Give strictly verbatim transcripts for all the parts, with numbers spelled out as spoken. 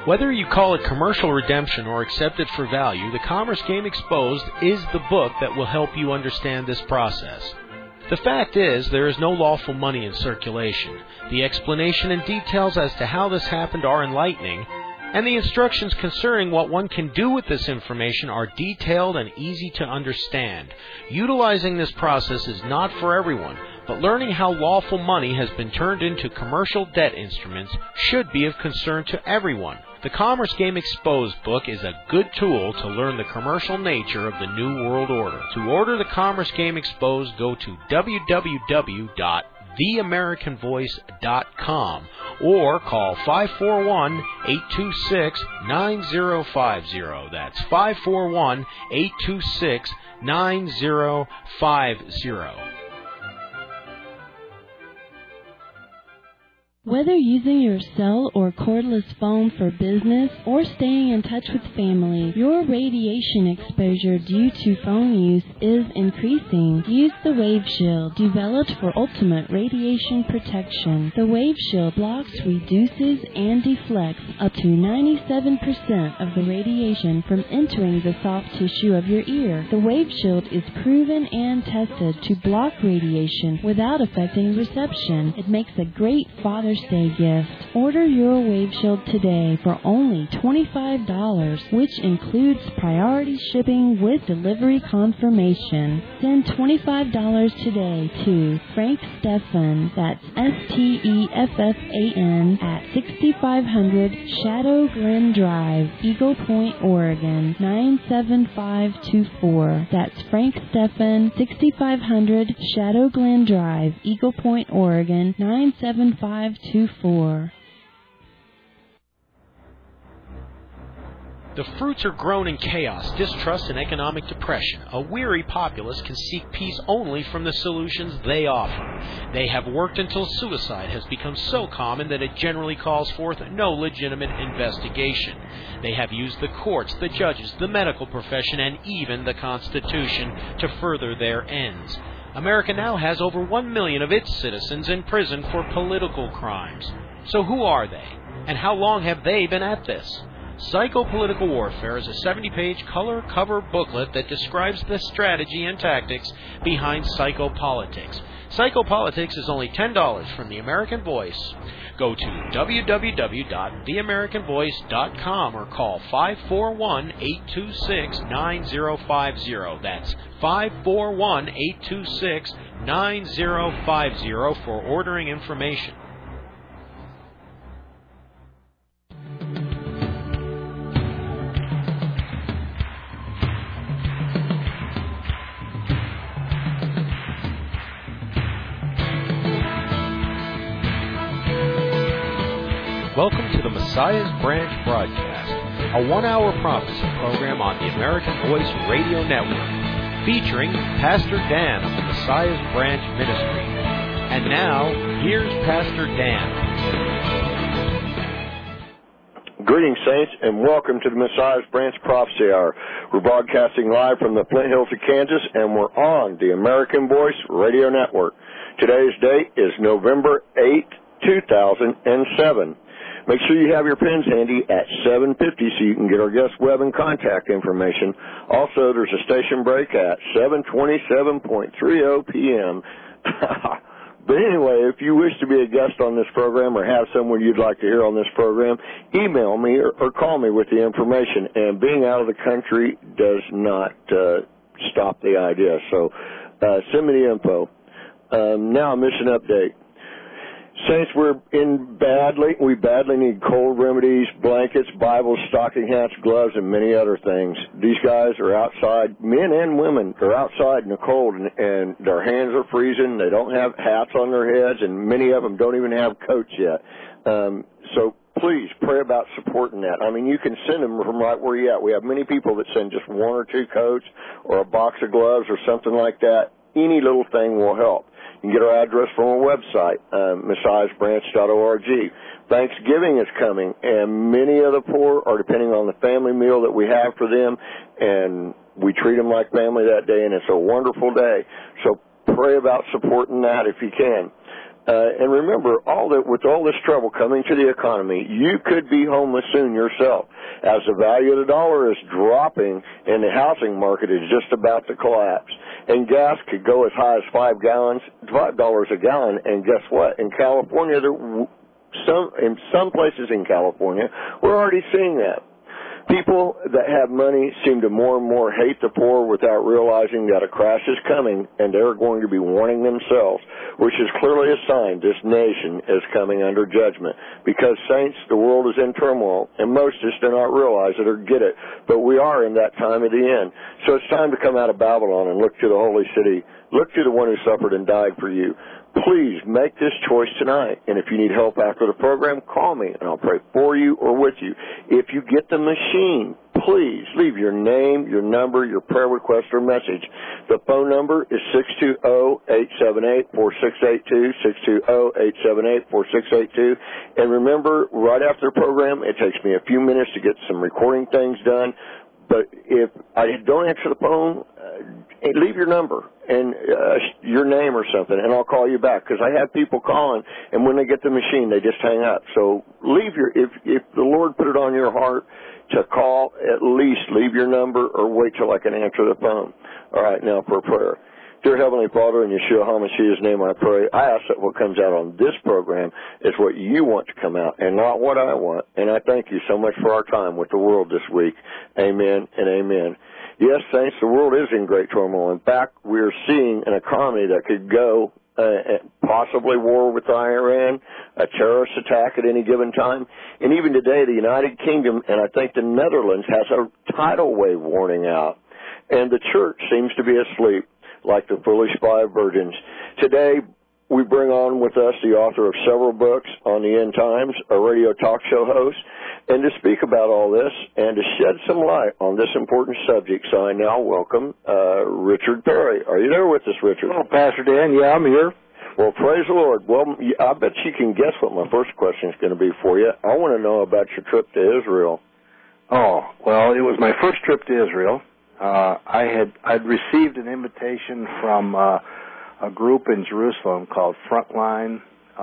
Whether you call it commercial redemption or accept it for value, The Commerce Game Exposed is the book that will help you understand this process. The fact is, there is no lawful money in circulation. The explanation and details as to how this happened are enlightening, and the instructions concerning what one can do with this information are detailed and easy to understand. Utilizing this process is not for everyone, but learning how lawful money has been turned into commercial debt instruments should be of concern to everyone. The Commerce Game Exposed book is a good tool to learn the commercial nature of the New World Order. To order The Commerce Game Exposed, go to w w w dot the american voice dot com or call five four one, eight two six, nine zero five zero. That's five four one, eight two six, nine zero five zero. Whether using your cell or cordless phone for business or staying in touch with family, your radiation exposure due to phone use is increasing. Use the Wave Shield, developed for ultimate radiation protection. The Wave Shield blocks, reduces, and deflects up to ninety-seven percent of the radiation from entering the soft tissue of your ear. The Wave Shield is proven and tested to block radiation without affecting reception. It makes a great Father's Day gift. Order your Wave Shield today for only twenty-five dollars, which includes priority shipping with delivery confirmation. Send twenty-five dollars today to Frank Stephan, that's S T E F F A N, at sixty-five hundred Shadow Glen Drive, Eagle Point, Oregon, nine seven five two four. That's Frank Stephan, sixty-five hundred Shadow Glen Drive, Eagle Point, Oregon, nine seven five two four. The fruits are grown in chaos, distrust, and economic depression. A weary populace can seek peace only from the solutions they offer. They have worked until suicide has become so common that it generally calls forth no legitimate investigation. They have used the courts, the judges, the medical profession, and even the Constitution to further their ends. America now has over one million of its citizens in prison for political crimes. So who are they? And how long have they been at this? Psychopolitical Warfare is a seventy-page color cover booklet that describes the strategy and tactics behind psychopolitics. Psychopolitics is only ten dollars from The American Voice. Go to w w w dot the american voice dot com or call five four one, eight two six, nine zero five zero. That's five four one, eight two six, nine zero five zero for ordering information. Welcome to the Messiah's Branch broadcast, a one-hour prophecy program on the American Voice Radio Network, featuring Pastor Dan of the Messiah's Branch Ministry. And now, here's Pastor Dan. Greetings, Saints, and welcome to the Messiah's Branch Prophecy Hour. We're broadcasting live from the Flint Hills of Kansas, and we're on the American Voice Radio Network. Today's date is November eighth, two thousand seven. Make sure you have your pens handy at seven fifty so you can get our guest web and contact information. Also, there's a station break at seven twenty-seven point three oh p.m. But anyway, if you wish to be a guest on this program or have someone you'd like to hear on this program, email me or, or call me with the information. And being out of the country does not uh, stop the idea. So uh, send me the info. Um, now, a mission update. Saints, we're in badly, we badly need cold remedies, blankets, Bibles, stocking hats, gloves, and many other things. These guys are outside, men and women are outside in the cold, and, and their hands are freezing. They don't have hats on their heads, and many of them don't even have coats yet. Um, so please pray about supporting that. I mean, you can send them from right where you're at. We have many people that send just one or two coats or a box of gloves or something like that. Any little thing will help. You can get our address from our website, um, messiahs branch dot org. Thanksgiving is coming, and many of the poor are depending on the family meal that we have for them, and we treat them like family that day, and it's a wonderful day. So pray about supporting that if you can. Uh, and remember, all that with all this trouble coming to the economy, you could be homeless soon yourself, as the value of the dollar is dropping and the housing market is just about to collapse. And gas could go as high as five gallons, five dollars a gallon. And guess what? In California, there, some in some places in California, we're already seeing that. People that have money seem to more and more hate the poor without realizing that a crash is coming, and they're going to be warning themselves, which is clearly a sign this nation is coming under judgment. Because, saints, the world is in turmoil, and most just do not realize it or get it. But we are in that time of the end. So it's time to come out of Babylon and look to the holy city. Look to the one who suffered and died for you. Please make this choice tonight. And if you need help after the program, call me, and I'll pray for you or with you. If you get the machine, please leave your name, your number, your prayer request, or message. The phone number is six two zero, eight seven eight, four six eight two, six two zero, eight seven eight, four six eight two. And remember, right after the program, it takes me a few minutes to get some recording things done. But if I don't answer the phone, uh, leave your number and uh, your name or something, and I'll call you back. Because I have people calling, and when they get the machine, they just hang up. So leave your if if the Lord put it on your heart to call, at least leave your number or wait till I can answer the phone. All right, now for prayer. Dear Heavenly Father, in Yeshua HaMashiach's name I pray, I ask that what comes out on this program is what you want to come out and not what I want. And I thank you so much for our time with the world this week. Amen and amen. Yes, saints, the world is in great turmoil. In fact, we're seeing an economy that could go uh, possibly war with Iran, a terrorist attack at any given time. And even today, the United Kingdom and I think the Netherlands has a tidal wave warning out. And the church seems to be asleep, like the foolish five virgins. Today, we bring on with us the author of several books on the end times, a radio talk show host, and to speak about all this and to shed some light on this important subject. So I now welcome uh, Richard Perry. Are you there with us, Richard? Well, Pastor Dan, yeah, I'm here. Well, praise the Lord. Well, I bet you can guess what my first question is going to be for you. I want to know about your trip to Israel. Oh, well, it was my first trip to Israel. Uh, I had I'd received an invitation from uh, a group in Jerusalem called Frontline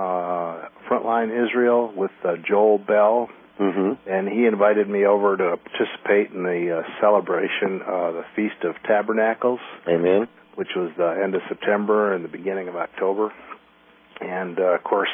uh, Frontline Israel with uh, Joel Bell, mm-hmm. and he invited me over to participate in the uh, celebration, uh, the Feast of Tabernacles. Amen. Which was the end of September and the beginning of October, and uh, of course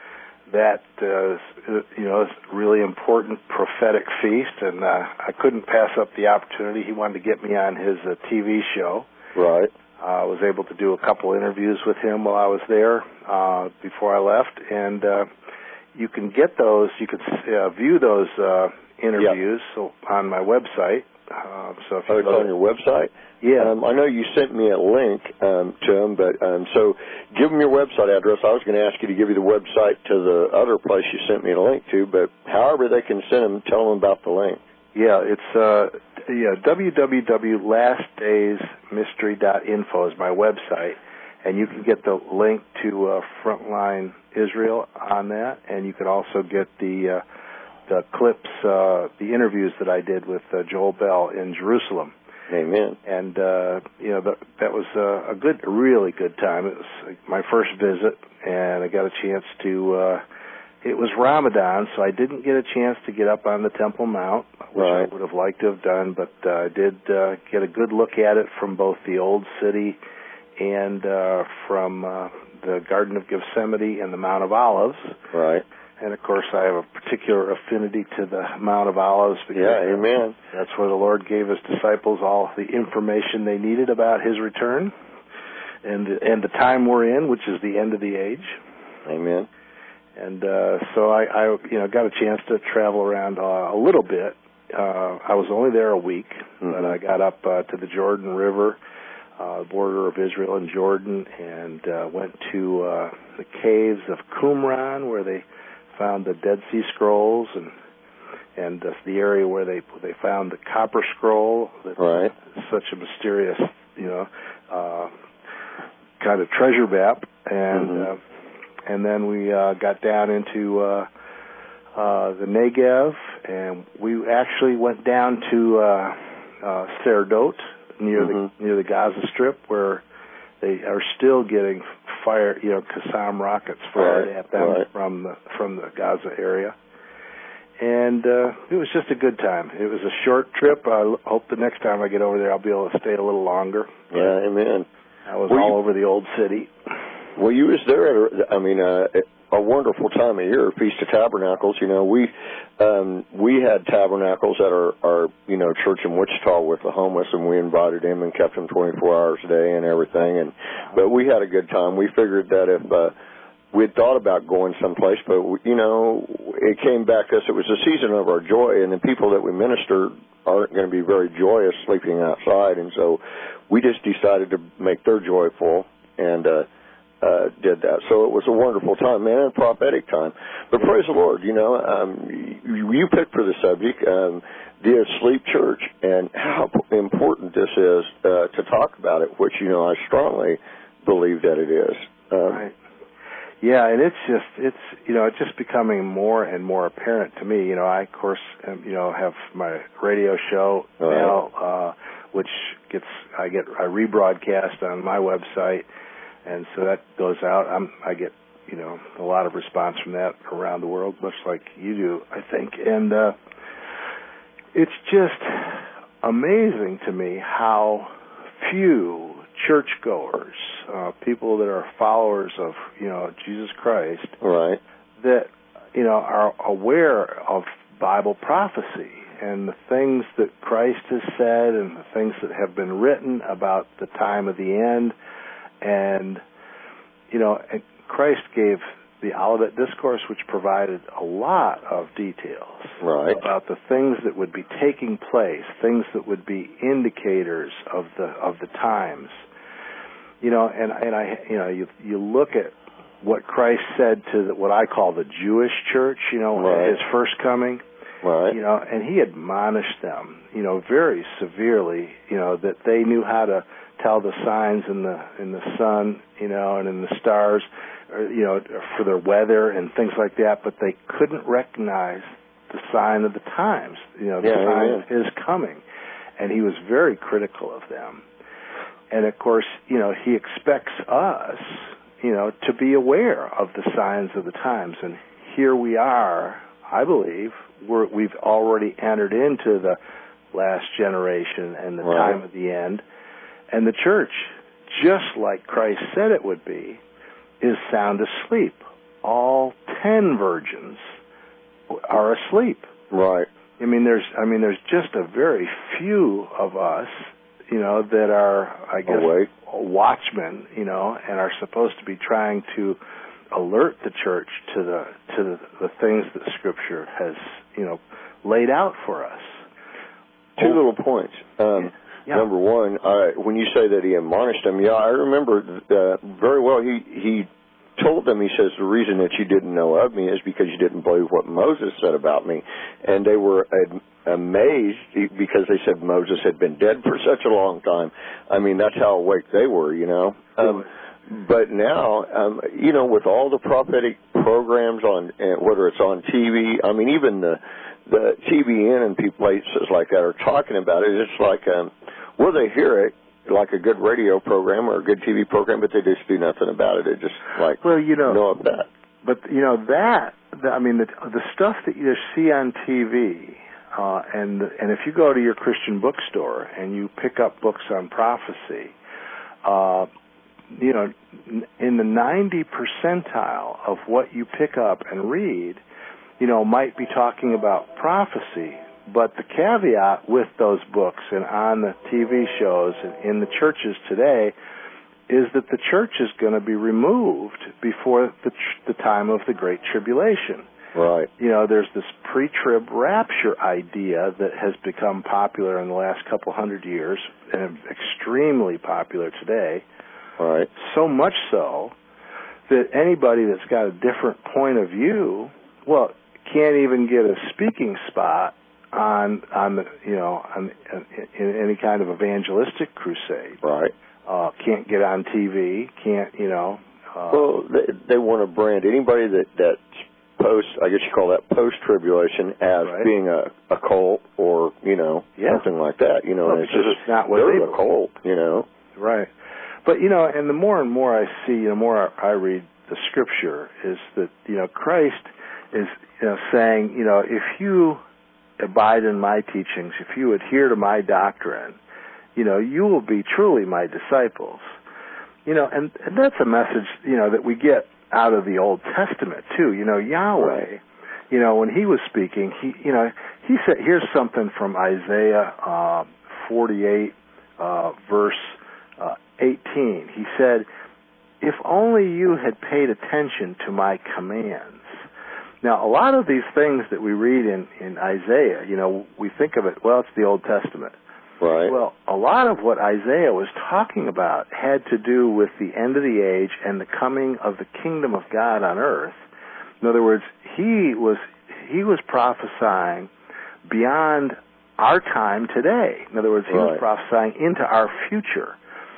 that uh, you know is a really important prophetic feast, and uh, I couldn't pass up the opportunity. He wanted to get me on his uh, T V show. Right. Uh, I was able to do a couple interviews with him while I was there uh, before I left, and uh, you can get those. You can uh, view those uh, interviews yep. so on my website. Uh, so if you oh, it's on your website? Yeah. Um, I know you sent me a link um, to them, but um, so give them your website address. I was going to ask you to give you the website to the other place you sent me a link to, but however they can send them, tell them about the link. Yeah, it's uh, yeah, w w w dot last days mystery dot info is my website, and you can get the link to uh, Frontline Israel on that, and you can also get the uh, the clips, uh, the interviews that I did with uh, Joel Bell in Jerusalem. Amen. And, uh, you know, that, that was uh, a good, a really good time. It was my first visit, and I got a chance to, uh, it was Ramadan, so I didn't get a chance to get up on the Temple Mount, which right. I would have liked to have done, but uh, I did uh, get a good look at it from both the Old City and uh, from uh, the Garden of Gethsemane and the Mount of Olives. Right. And, of course, I have a particular affinity to the Mount of Olives. Because yeah, amen. That's where the Lord gave His disciples all the information they needed about His return and, and the time we're in, which is the end of the age. Amen. And uh, so I, I, you know, got a chance to travel around uh, a little bit. Uh, I was only there a week, mm-hmm. but I got up uh, to the Jordan River, uh, border of Israel and Jordan, and uh, went to uh, the caves of Qumran, where they found the Dead Sea Scrolls, and and uh, the area where they they found the Copper Scroll. That's right. Such a mysterious, you know, uh, kind of treasure map. And mm-hmm. uh, and then we uh, got down into uh, uh, the Negev, and we actually went down to uh, uh, Serdot near mm-hmm. the near the Gaza Strip, where they are still getting fire, you know, Qassam rockets fired right, at them right. from the from the Gaza area. And uh, it was just a good time. It was a short trip. I hope the next time I get over there, I'll be able to stay a little longer. Yeah, amen. I was well, all you, over the old city. Well, you was there at, a, I mean, uh, a wonderful time of year, Feast of Tabernacles. You know, we um, we had tabernacles at our, our, you know, church in Wichita with the homeless, and we invited them and kept them twenty-four hours a day and everything. And but we had a good time. We figured that if uh, we'd thought about going someplace, but, you know, it came back to us. It was a season of our joy, and the people that we ministered aren't going to be very joyous sleeping outside. And so we just decided to make their joy full and uh, uh, did that. So it was a wonderful time, man, and a prophetic time. But praise the Lord, you know, um, you, you picked for the subject, um, the Asleep Church, and how important this is uh, to talk about it, which, you know, I strongly believe that it is. Um, right. Yeah, and it's just, it's, you know, it's just becoming more and more apparent to me. You know, I, of course, am, you know, have my radio show right. now, uh, which gets, I get, I rebroadcast on my website, and so that goes out. I'm, I get, you know, a lot of response from that around the world, much like you do, I think. And uh, it's just amazing to me how few churchgoers, uh, people that are followers of, you know, Jesus Christ, right, that, you know, are aware of Bible prophecy and the things that Christ has said and the things that have been written about the time of the end. And, you know, Christ gave the Olivet Discourse, which provided a lot of details right. about the things that would be taking place, things that would be indicators of the of the times. You know, and and I, you know, you you look at what Christ said to the, what I call the Jewish church, you know, right. at his first coming, right. you know, and he admonished them, you know, very severely, you know, that they knew how to tell the signs in the in the sun, you know, and in the stars, or, you know, for their weather and things like that, but they couldn't recognize the sign of the times, you know, the yeah, sign amen. of his coming, and he was very critical of them. And, of course, you know, he expects us, you know, to be aware of the signs of the times. And here we are, I believe, we're, we've already entered into the last generation and the right. time of the end. And the church, just like Christ said it would be, is sound asleep. All ten virgins are asleep. Right. I mean, there's, I mean, there's just a very few of us, you know, that are, I guess, Awake. watchmen, you know, and are supposed to be trying to alert the church to the to the, the things that Scripture has, you know, laid out for us. Two little points. Um, yeah. Number one, uh, when you say that he admonished them, yeah, I remember uh, very well. He he told them, he says, the reason that you didn't know of me is because you didn't believe what Moses said about me. And they were ad- amazed because they said Moses had been dead for such a long time. I mean, that's how awake they were, you know. Um, but now, um, you know, with all the prophetic programs on, uh, whether it's on T V, I mean, even the the T V N and people places like that are talking about it. It's like, um, well, they hear it like a good radio program or a good T V program, but they just do nothing about it. It just like, well, you know, know of that. But, you know, that, the, I mean, the, the stuff that you see on T V, uh, and and if you go to your Christian bookstore and you pick up books on prophecy, uh, you know, in the ninety percentile of what you pick up and read, you know, might be talking about prophecy. But the caveat with those books and on the T V shows and in the churches today is that the church is going to be removed before the, the time of the Great Tribulation. Right. You know, there's this pre-trib rapture idea that has become popular in the last couple hundred years and extremely popular today. Right. So much so that anybody that's got a different point of view, well, can't even get a speaking spot on on the you know on, in any kind of evangelistic crusade. Right. Uh, can't get on T V. Can't you know? Uh, well, they, they want to brand anybody that that's post. I guess you call that post tribulation as right. being a, a cult or you know yeah. something like that. You know, well, and it's because just it's not what they're they a cult. You know. Right. But, you know, and the more and more I see, the more I read the Scripture, is that, you know, Christ is, you know, saying, you know, if you abide in my teachings, if you adhere to my doctrine, you know, you will be truly my disciples. You know, and, and that's a message, you know, that we get out of the Old Testament, too. You know, Yahweh, you know, when he was speaking, he, you know, he said, here's something from Isaiah uh, forty-eight, uh, verse uh, eighteen. He said, if only you had paid attention to my commands. Now, a lot of these things that we read in, in Isaiah, you know, we think of it, well, it's the Old Testament. Right. Well, a lot of what Isaiah was talking about had to do with the end of the age and the coming of the kingdom of God on earth. In other words, he was he was prophesying beyond our time today. In other words, he right. was prophesying into our future.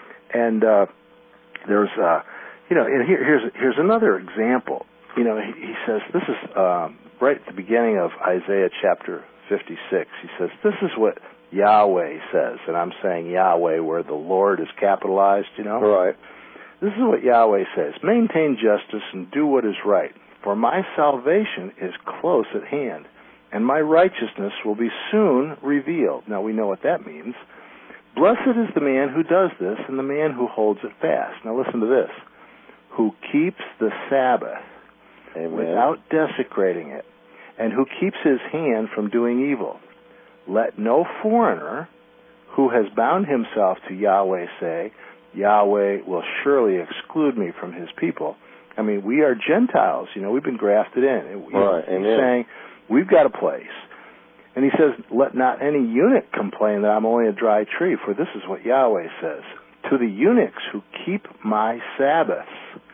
And uh, there's, uh, you know, and here, here's here's another example. You know, he, he says, this is um, right at the beginning of Isaiah chapter fifty-six. He says, this is what Yahweh says, and I'm saying Yahweh where the Lord is capitalized, you know? Right. This is what Yahweh says, maintain justice and do what is right, for my salvation is close at hand, and my righteousness will be soon revealed. Now, we know what that means. Blessed is the man who does this and the man who holds it fast. Now, listen to this. Who keeps the Sabbath Amen. Without desecrating it, and who keeps his hand from doing evil. Let no foreigner who has bound himself to Yahweh say, Yahweh will surely exclude me from his people. I mean, we are Gentiles. You know, we've been grafted in. Right, He's amen. saying, we've got a place. And he says, let not any eunuch complain that I'm only a dry tree, for this is what Yahweh says. To the eunuchs who keep my Sabbaths,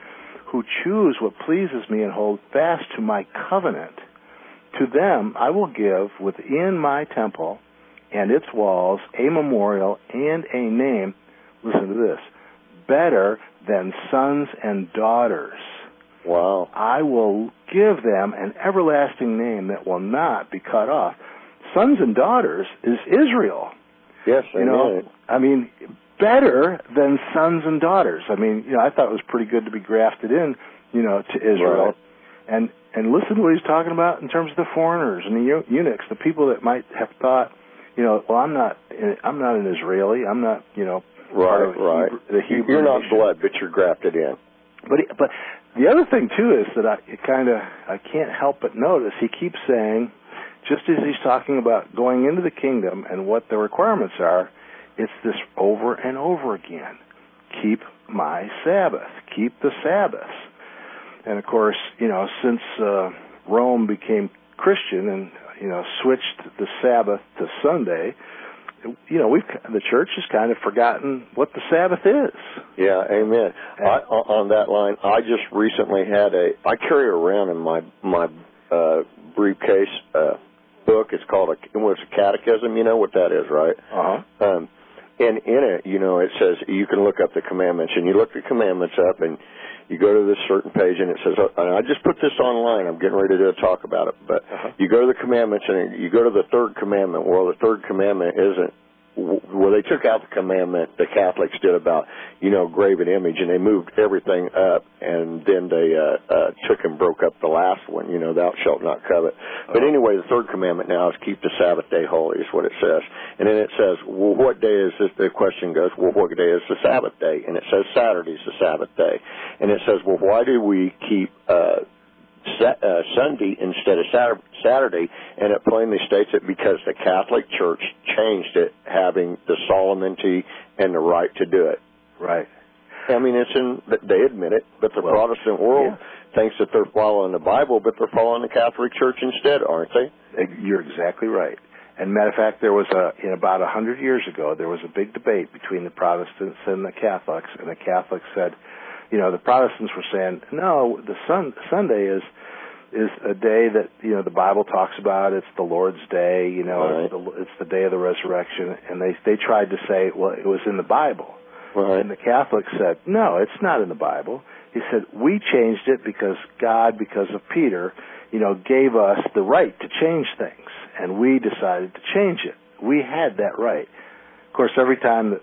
who choose what pleases me and hold fast to my covenant, to them I will give within my temple and its walls a memorial and a name, listen to this, better than sons and daughters. Wow. I will give them an everlasting name that will not be cut off. Sons and daughters is Israel. Yes, you know, amen. I mean, better than sons and daughters. I mean, you know, I thought it was pretty good to be grafted in, you know, to Israel. Right. And and listen to what he's talking about in terms of the foreigners and the eunuchs, the people that might have thought, you know, well, I'm not, I'm not an Israeli, I'm not, you know, right, part of right. Hebrew, the Hebrew You're not nation. blood, but you're grafted in. But but the other thing too is that I kind of I can't help but notice he keeps saying, just as he's talking about going into the kingdom and what the requirements are, it's this over and over again. Keep my Sabbath. Keep the Sabbath. And, of course, you know, since uh, Rome became Christian and, you know, switched the Sabbath to Sunday, you know, we've the church has kind of forgotten what the Sabbath is. Yeah, amen. I, on that line, I just recently had a, I carry around in my, my uh, briefcase uh, book. It's called a, it was a catechism. You know what that is, right? Uh-huh. Um, and in it, you know, it says you can look up the commandments, and you look the commandments up, and you go to this certain page, and it says, and I just put this online. I'm getting ready to talk about it. But uh-huh. you go to the commandments, and you go to the third commandment. Well, the third commandment isn't, well, they took out the commandment the Catholics did about, you know, graven image, and they moved everything up, and then they uh, uh, took and broke up the last one, you know, thou shalt not covet. But anyway, the third commandment now is keep the Sabbath day holy is what it says. And then it says, well, what day is this? The question goes, well, what day is the Sabbath day? And it says Saturday's the Sabbath day. And it says, well, why do we keep uh Uh, Sunday instead of Saturday, and it plainly states it because the Catholic Church changed it, having the solemnity and the right to do it. Right. I mean, it's in, they admit it, but the well, Protestant world yeah. thinks that they're following the Bible, but they're following the Catholic Church instead, aren't they? You're exactly right. And matter of fact, there was a, in about a hundred years ago, there was a big debate between the Protestants and the Catholics, and the Catholics said, you know, the Protestants were saying, no, the sun, Sunday is is a day that, you know, the Bible talks about. It's the Lord's day, you know, right. it's, the, it's the day of the resurrection. And they they tried to say, well, it was in the Bible. Right. And the Catholics said, no, it's not in the Bible. He said, we changed it because God, because of Peter, you know, gave us the right to change things. And we decided to change it. We had that right. Of course, every time that the,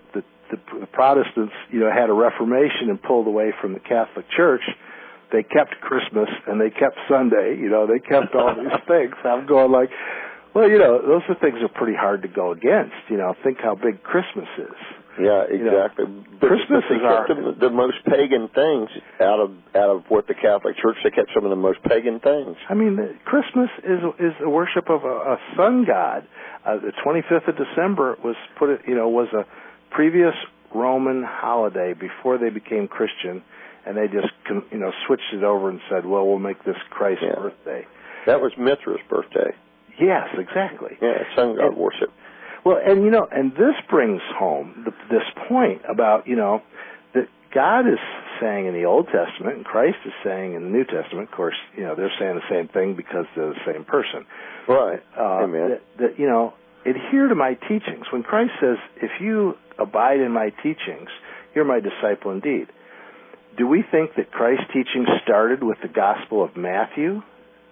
the, the Protestants, you know, had a Reformation and pulled away from the Catholic Church, they kept Christmas and they kept Sunday. You know, they kept all these things. I'm going like, well, you know, those are things that are pretty hard to go against. You know, think how big Christmas is. Yeah, exactly. You know, but, Christmas but they is kept our the, the most pagan things out of out of what the Catholic Church. They kept some of the most pagan things. I mean, the, Christmas is is the worship of a, a sun god. Uh, the twenty-fifth of December was put. It, you know, was a previous Roman holiday before they became Christian, and they just you know switched it over and said, well, we'll make this Christ's yeah. birthday. That was Mithra's birthday. Yes, exactly. Yeah, sun god and, worship. Well, and you know, and this brings home the, this point about, you know, that God is saying in the Old Testament, and Christ is saying in the New Testament. Of course, you know, they're saying the same thing because they're the same person. Right. Uh, Amen. that, that, you know, adhere to my teachings. When Christ says, if you abide in my teachings, you're my disciple indeed. Do we think that Christ's teaching started with the Gospel of Matthew?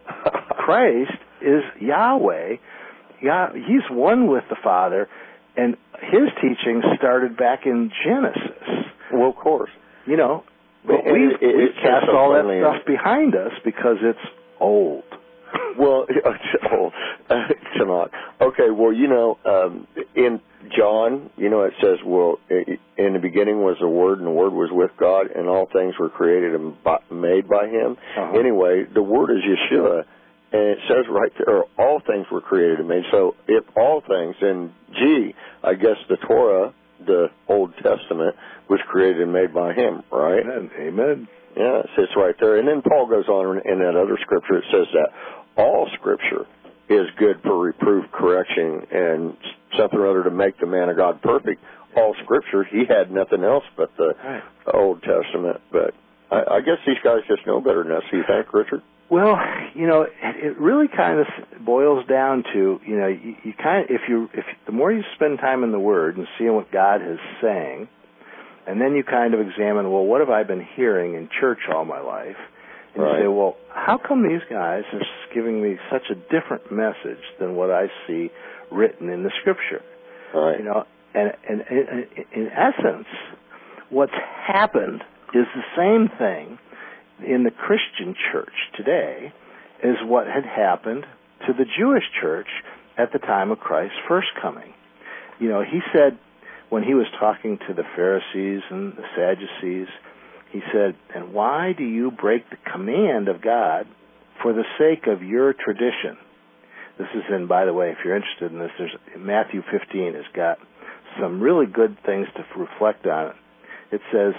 Christ is Yahweh. Yeah, he's one with the Father, and his teaching started back in Genesis. Well, of course. You know, but it, we it, it, we it cast so all that plainly stuff behind us because it's old. Well, oh, it's not. Okay, well, you know, um, in John, you know, it says, well, in the beginning was the Word, and the Word was with God, and all things were created and made by Him. Uh-huh. Anyway, the Word is Yeshua. And it says right there, all things were created and made. So if all things, then gee, I guess the Torah, the Old Testament, was created and made by Him, right? Amen. Amen. Yeah, it says right there. And then Paul goes on in that other scripture, it says that all Scripture is good for reproof, correction, and something or other to make the man of God perfect. All Scripture, he had nothing else but the, right. the Old Testament. But I, I guess these guys just know better than us. Do you think, Richard? Well, you know, it really kind of boils down to, you know, you, you kind of, if you, if the more you spend time in the Word and seeing what God is saying, and then you kind of examine, well, what have I been hearing in church all my life? And right. you say, well, how come these guys are giving me such a different message than what I see written in the Scripture? Right. You know, and, and, and in essence, what's happened is the same thing in the Christian church today is what had happened to the Jewish church at the time of Christ's first coming. You know, he said, when he was talking to the Pharisees and the Sadducees, he said, and why do you break the command of God for the sake of your tradition? This is in, by the way, if you're interested in this, there's Matthew fifteen has got some really good things to reflect on it. It says,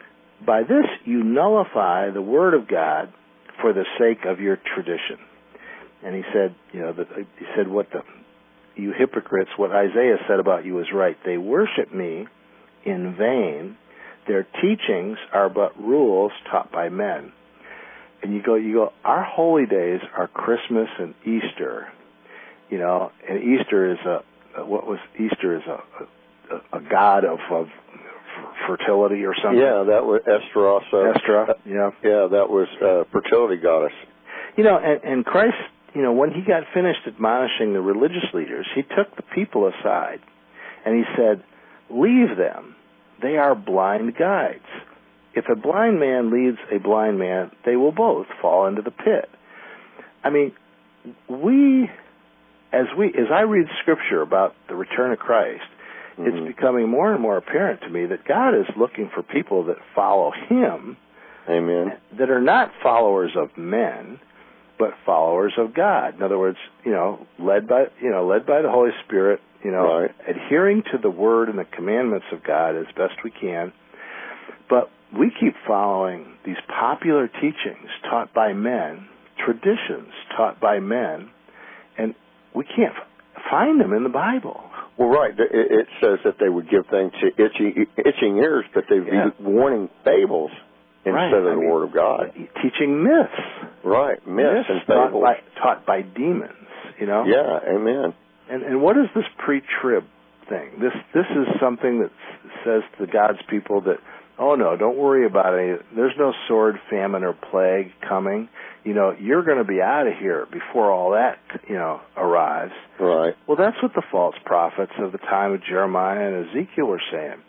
by this you nullify the word of God for the sake of your tradition. And he said, you know, the, he said, what the, you hypocrites, what Isaiah said about you is right. They worship me in vain. Their teachings are but rules taught by men. And you go, you go, our holy days are Christmas and Easter, you know, and Easter is a, what was, Easter is a, a, a god of, of fertility or something. Yeah, that was Estra. Estra, yeah. Yeah, that was uh, fertility goddess. You know, and, and Christ, you know, when he got finished admonishing the religious leaders, he took the people aside and he said, leave them. They are blind guides. If a blind man leads a blind man, they will both fall into the pit. I mean, we, as we, as I read Scripture about the return of Christ, mm-hmm. it's becoming more and more apparent to me that God is looking for people that follow Him. Amen. That are not followers of men, but followers of God. In other words, you know, led by, you know, led by the Holy Spirit, you know, right. adhering to the Word and the commandments of God as best we can. But we keep following these popular teachings taught by men, traditions taught by men, and we can't find them in the Bible. Well, right. It says that they would give things to itchy, itching ears, but they'd yeah. be warning fables instead right. of the I mean, Word of God. Teaching myths. Right, myths, myths and taught fables. By, taught by demons, you know? Yeah, amen. And, and what is this pre-trib thing? This this is something that says to God's people that, oh, no, don't worry about it. There's no sword, famine, or plague coming. You know, you're going to be out of here before all that, you know, arrives. Right. Well, that's what the false prophets of the time of Jeremiah and Ezekiel were saying.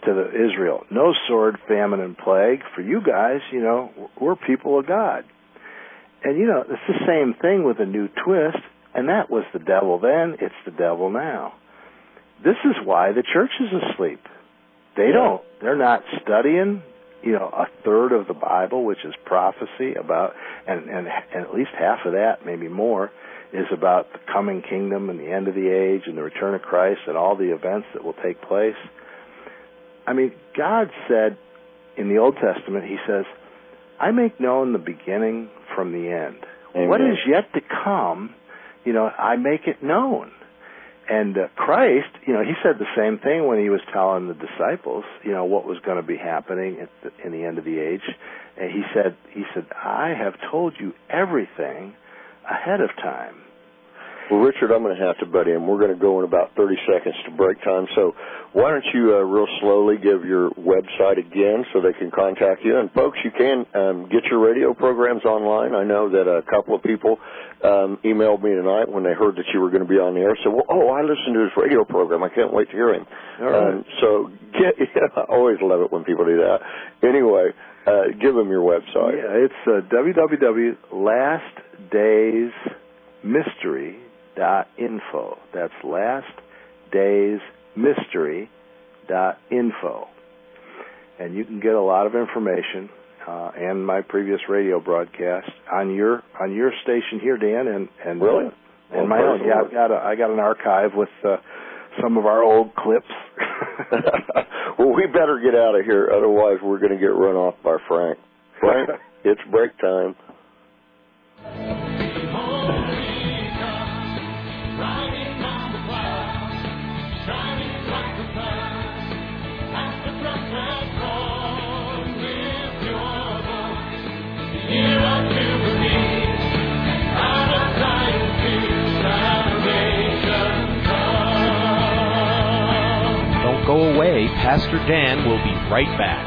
to the Israel, no sword, famine, and plague. For you guys, you know, we're people of God. And, you know, it's the same thing with a new twist, and that was the devil then, it's the devil now. This is why the church is asleep. They don't, they're not studying, you know, a third of the Bible, which is prophecy about, and, and, and at least half of that, maybe more, is about the coming kingdom and the end of the age and the return of Christ and all the events that will take place. I mean, God said in the Old Testament, he says, I make known the beginning from the end. Amen. What is yet to come, you know, I make it known. And uh, Christ, you know, he said the same thing when he was telling the disciples, you know, what was going to be happening at the, in the end of the age. And he said, he said, I have told you everything ahead of time. Well, Richard, I'm going to have to butt in. We're going to go in about thirty seconds to break time. So why don't you uh, real slowly give your website again so they can contact you? And, folks, you can um, get your radio programs online. I know that a couple of people um, emailed me tonight when they heard that you were going to be on the air. So, well, oh, I listened to his radio program. I can't wait to hear him. All right. Um, so get, yeah, I always love it when people do that. Anyway, uh, give them your website. Yeah, it's uh, w w w dot last days mystery dot info. That's last days mystery dot info. And you can get a lot of information uh, and my previous radio broadcast on your on your station here, Dan, and and really, uh, and my own. Yeah, I've got a, I got an archive with uh, some of our old clips. Well, we better get out of here, otherwise we're going to get run off by Frank. Frank, it's break time. Don't go away. Pastor Dan will be right back.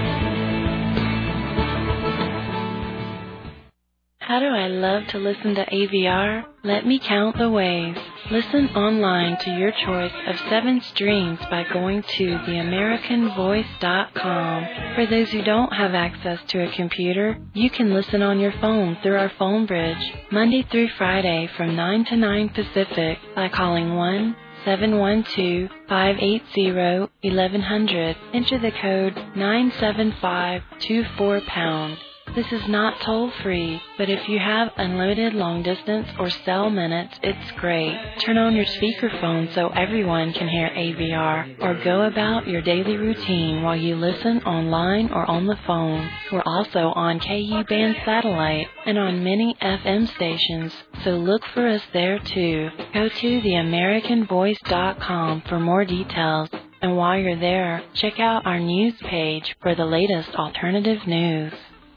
How do I love to listen to A V R? Let me count the ways. Listen online to your choice of seven streams by going to the american voice dot com. For those who don't have access to a computer, you can listen on your phone through our phone bridge, Monday through Friday from nine to nine Pacific by calling one seven one two, five eight zero, eleven hundred. Enter the code nine seven five two four pound. This is not toll-free, but if you have unlimited long-distance or cell minutes, it's great. Turn on your speakerphone so everyone can hear A V R, or go about your daily routine while you listen online or on the phone. We're also on K U band satellite and on many F M stations, so look for us there too. Go to the american voice dot com for more details. And while you're there, check out our news page for the latest alternative news.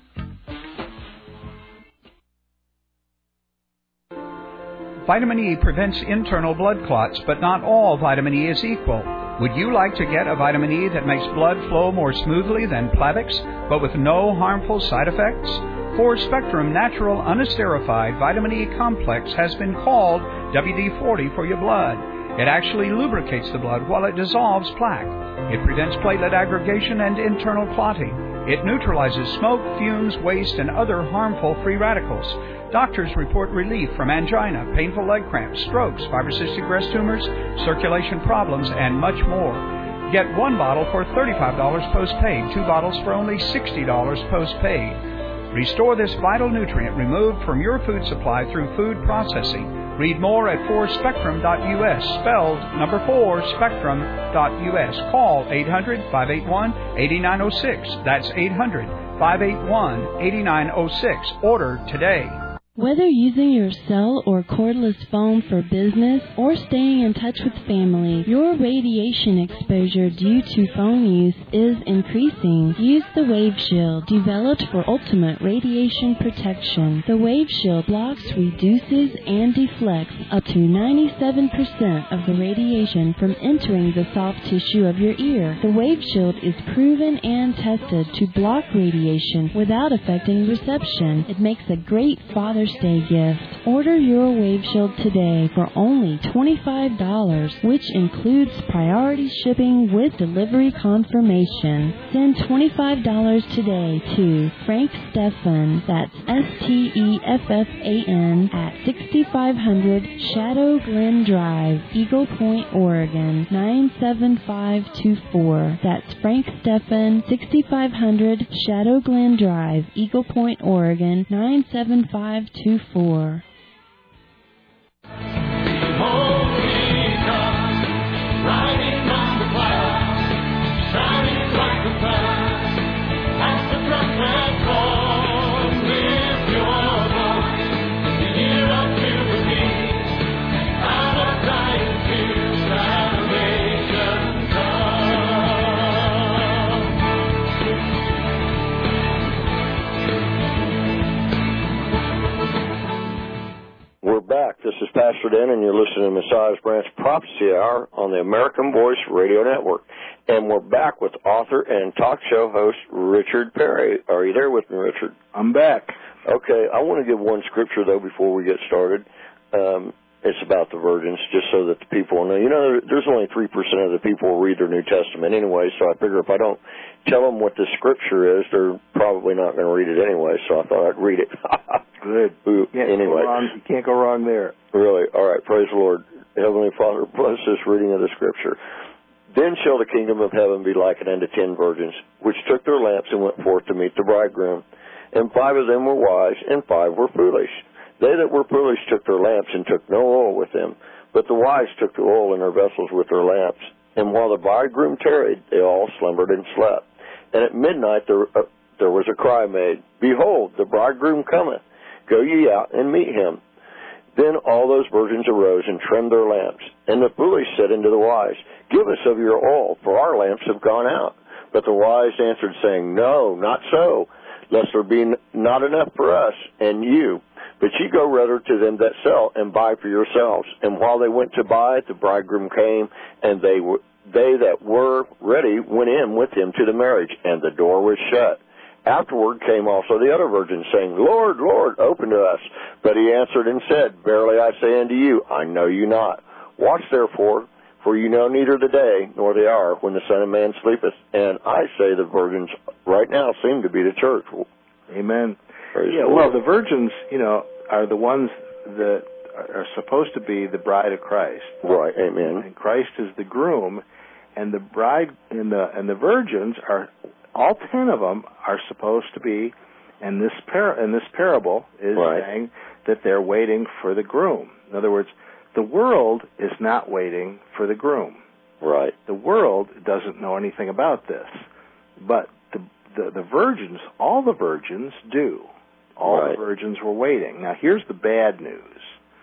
Vitamin E prevents internal blood clots, but not all vitamin E is equal. Would you like to get a vitamin E that makes blood flow more smoothly than Plavix, but with no harmful side effects? Four Spectrum Natural Unesterified Vitamin E Complex has been called W D forty for your blood. It actually lubricates the blood while it dissolves plaque. It prevents platelet aggregation and internal clotting. It neutralizes smoke, fumes, waste, and other harmful free radicals. Doctors report relief from angina, painful leg cramps, strokes, fibrocystic breast tumors, circulation problems, and much more. Get one bottle for thirty-five dollars postpaid, two bottles for only sixty dollars postpaid. Restore this vital nutrient removed from your food supply through food processing. Read more at four spectrum dot U S, spelled number four spectrum dot U S. Call eight hundred, five eight one, eight nine zero six. That's eight hundred, five eight one, eight nine zero six. Order today. Whether using your cell or cordless phone for business or staying in touch with family, your radiation exposure due to phone use is increasing. Use the Wave Shield, developed for ultimate radiation protection. The Wave Shield blocks, reduces, and deflects up to ninety-seven percent of the radiation from entering the soft tissue of your ear. The Wave Shield is proven and tested to block radiation without affecting reception. It makes a great father Father's Day gift. Order your Wave Shield today for only twenty-five dollars, which includes priority shipping with delivery confirmation. Send twenty-five dollars today to Frank Stephan, that's S T E F F A N, at sixty-five hundred Shadow Glen Drive, Eagle Point, Oregon, nine seven five two four. That's Frank Stephan, sixty-five hundred Shadow Glen Drive, Eagle Point, Oregon, nine seven five two four. We're back. This is Pastor Dan, and you're listening to Messiah's Branch Prophecy Hour on the American Voice Radio Network. And we're back with author and talk show host Richard Perry. Are you there with me, Richard? I'm back. Okay, I want to give one scripture, though, before we get started. Um, it's about the virgins, just so that the people know. You know, there's only three percent of the people who read their New Testament anyway, so I figure if I don't tell them what the scripture is, they're probably not going to read it anyway, so I thought I'd read it. Good. Ooh, you can't anyway. Go wrong. You can't go wrong there. Really? All right, praise the Lord. Heavenly Father, bless this reading of the scripture. Then shall the kingdom of heaven be likened unto ten virgins, which took their lamps and went forth to meet the bridegroom. And five of them were wise, and five were foolish. They that were foolish took their lamps and took no oil with them, but the wise took the oil in their vessels with their lamps. And while the bridegroom tarried, they all slumbered and slept. And at midnight there, uh, there was a cry made, Behold, the bridegroom cometh. Go ye out and meet him. Then all those virgins arose and trimmed their lamps. And the foolish said unto the wise, Give us of your oil, for our lamps have gone out. But the wise answered, saying, No, not so, lest there be not enough for us and you. But ye go rather to them that sell, and buy for yourselves. And while they went to buy, the bridegroom came, and they were, they that were ready went in with him to the marriage, and the door was shut. Afterward came also the other virgins, saying, Lord, Lord, open to us. But he answered and said, Verily I say unto you, I know you not. Watch therefore, for you know neither the day nor the hour when the Son of Man sleepeth. And I say the virgins right now seem to be the church. Amen. Praise yeah, the well, Lord. the virgins, you know, are the ones that are supposed to be the bride of Christ. Right, amen. And Christ is the groom, and the bride and the and the virgins are, all ten of them are supposed to be, and this par and this parable is right. saying that they're waiting for the groom. In other words, the world is not waiting for the groom. Right. The world doesn't know anything about this, but the the, the virgins, all the virgins do. All right. the virgins were waiting. Now, here's the bad news.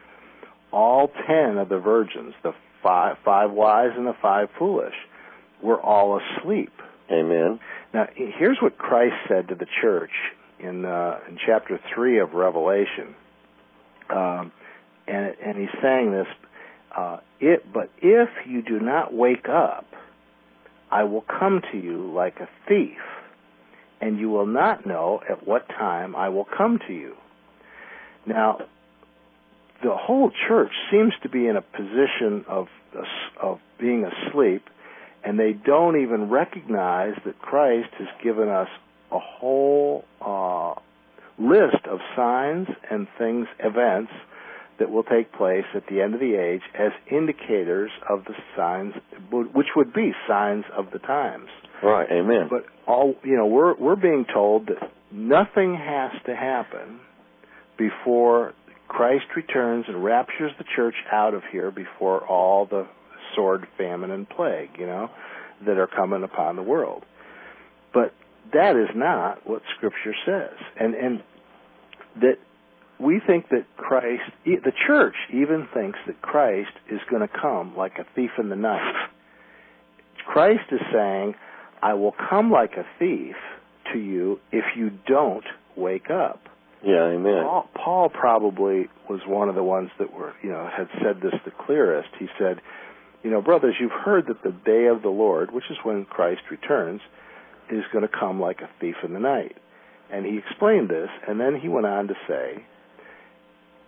All ten of the virgins, the five, five wise and the five foolish, were all asleep. Amen. Now, here's what Christ said to the church in uh, in chapter three of Revelation. Um, and, and he's saying this, uh, it, but if you do not wake up, I will come to you like a thief, and you will not know at what time I will come to you. Now, the whole church seems to be in a position of of being asleep, and they don't even recognize that Christ has given us a whole uh, list of signs and things, events, that will take place at the end of the age as indicators of the signs, which would be signs of the times. Right, amen. But all you know, we're we're being told that nothing has to happen before Christ returns and raptures the church out of here before all the sword, famine, and plague, you know, that are coming upon the world. But that is not what Scripture says, and and that we think that Christ, the church even thinks that Christ is going to come like a thief in the night. Christ is saying, I will come like a thief to you if you don't wake up. Yeah, amen. Paul, Paul probably was one of the ones that were, you know, had said this the clearest. He said, you know, brothers, you've heard that the day of the Lord, which is when Christ returns, is going to come like a thief in the night. And he explained this, and then he went on to say,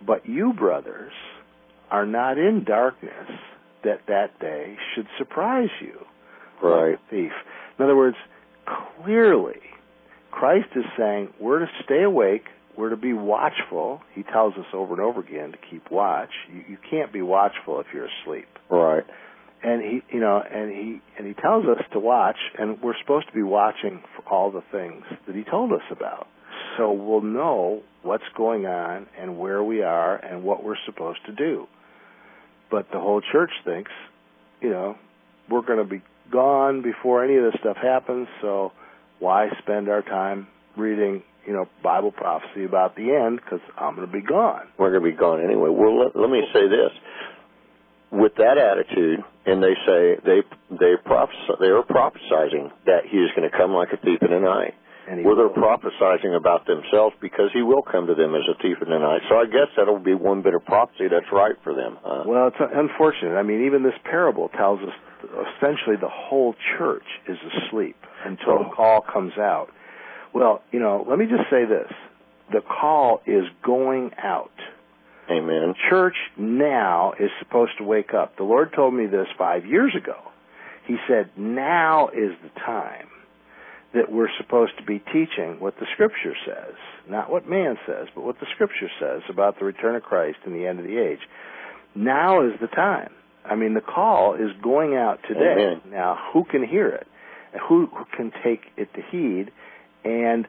but you, brothers, are not in darkness, that that day should surprise you. Right. Like a thief. In other words, clearly, Christ is saying we're to stay awake, we're to be watchful. He tells us over and over again to keep watch. You, you can't be watchful if you're asleep. Right. And he, you know, and he and he tells us to watch, and we're supposed to be watching for all the things that he told us about. So we'll know what's going on and where we are and what we're supposed to do. But the whole church thinks, you know, we're going to be gone before any of this stuff happens, so why spend our time reading, you know, Bible prophecy about the end, because I'm going to be gone. We're going to be gone anyway. Well, let, let me say this. With that attitude, and they say they they prophesy, they are prophesying that he is going to come like a thief in the night. Well, they're prophesying about themselves because he will come to them as a thief in the night. So I guess that'll be one bit of prophecy that's right for them. Huh? Well, it's unfortunate. I mean, even this parable tells us essentially the whole church is asleep until the call comes out. Well, you know, let me just say this. The call is going out. Amen. Church now is supposed to wake up. The Lord told me this five years ago. He said, now is the time that we're supposed to be teaching what the Scripture says. Not what man says, but what the Scripture says about the return of Christ and the end of the age. Now is the time. I mean, the call is going out today. Amen. Now, who can hear it? Who, who can take it to heed and